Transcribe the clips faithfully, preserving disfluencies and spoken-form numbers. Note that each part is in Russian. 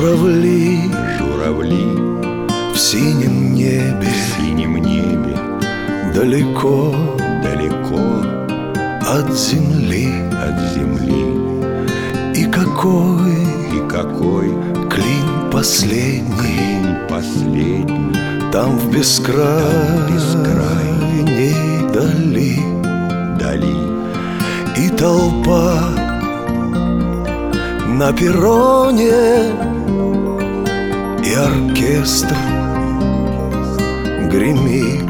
Журавли, журавли в синем небе, в синем небе, далеко, далеко от земли. от земли. И какой И какой клин последний клин последний там в бескрайней бескрайней дали. дали. И толпа на перроне, и оркестр гремит.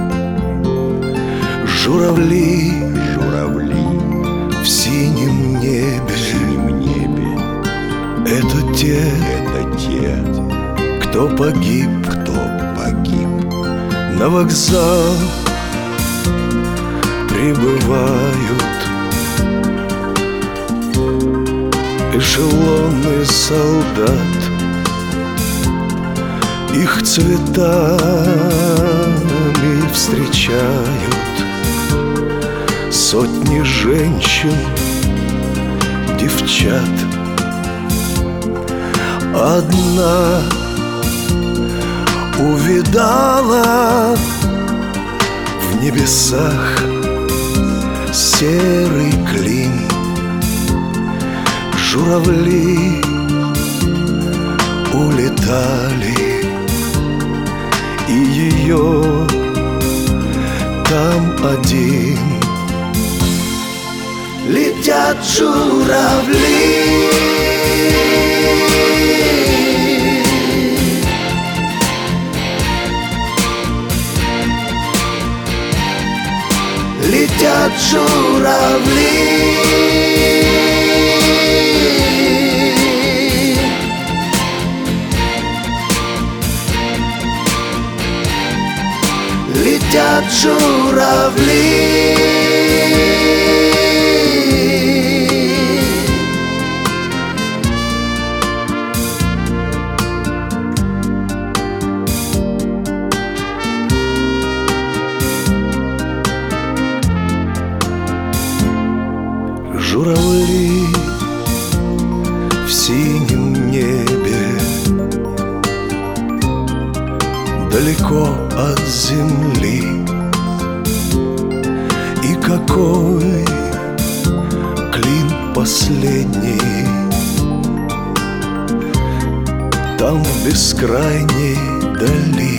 Журавли, Журавли в синем в небе, синем небе — это те, это те, кто погиб. кто погиб. На вокзал прибывают эшелоны солдат. Их цветами встречают сотни женщин, девчат. Одна увидала в небесах серый клин. Журавли улетали, и ее там один. Летят журавли, летят журавли, летят журавли. Журавли в синем небе, далеко от земли. И какой клин последний там в бескрайней дали.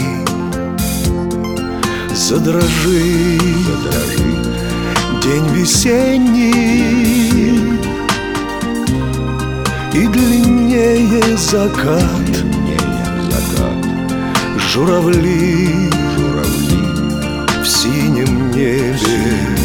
Задрожи, Задрожи день весенний, и длиннее закат. длиннее закат. Журавли, Журавли в синем небе,